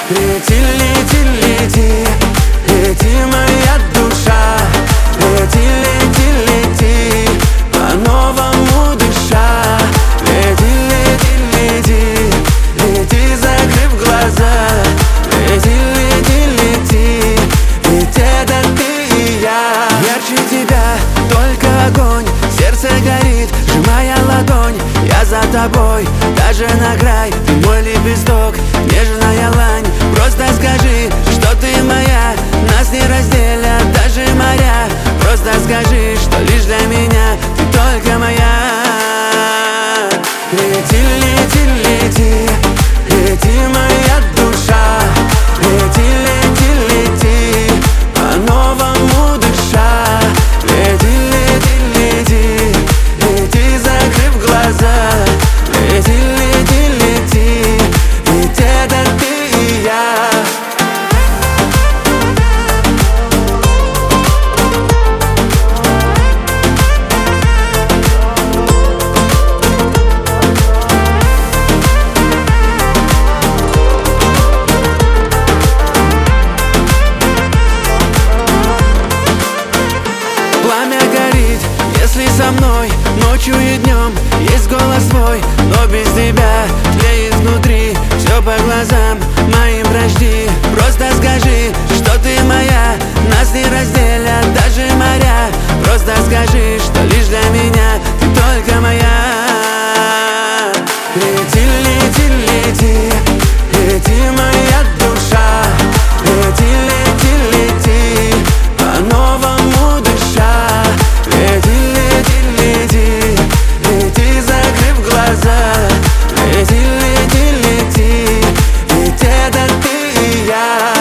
Лети, лети, лети, лети, моя душа. Лети, лети, лети, по-новому дыша. Лети, лети, лети, лети, закрыв глаза. Лети, лети, лети, ведь это ты и я. Ярче тебя только огонь, сердце горит, сжимая ладонь. Я за тобой, даже на край. Ты мой лепесток, нежная лань. Просто скажи, что ты моя. Нас не разделят даже моря. Просто скажи, что лишь для меня ты только моя. Лети, лети, лети, лети, моя душа. Лети, лети, лети, по-новому дыша. Лети, лети, лети, лети, закрыв глаза. Лети, лети, лети, ведь это ты и я. Пламя горит, если со мной ночью и днем. Есть голос свой, но без тебя тлеет внутри. Все по глазам моим прочти. Просто скажи, что ты моя. Нас не разделят даже моря. Просто скажи, что лишь для меня ты только моя. Лети, лети, лети, лети, моя душа. Лети, лети, лети, по-новому дыша. Лети, лети, лети, лети, закрыв глаза. Лети, лети, лети, ведь это ты и я.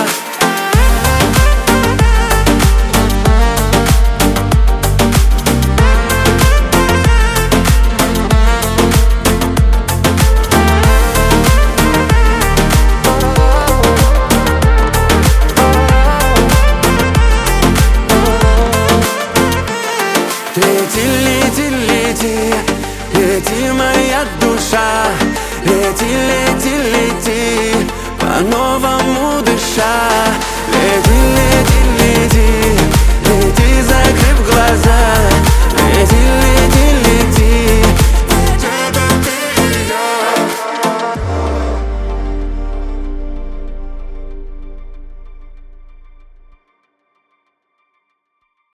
Лети, лети, лети, лети, моя душа. Лети, лети, лети, по-новому дыша. Лети, лети, лети, лети, закрыв глаза.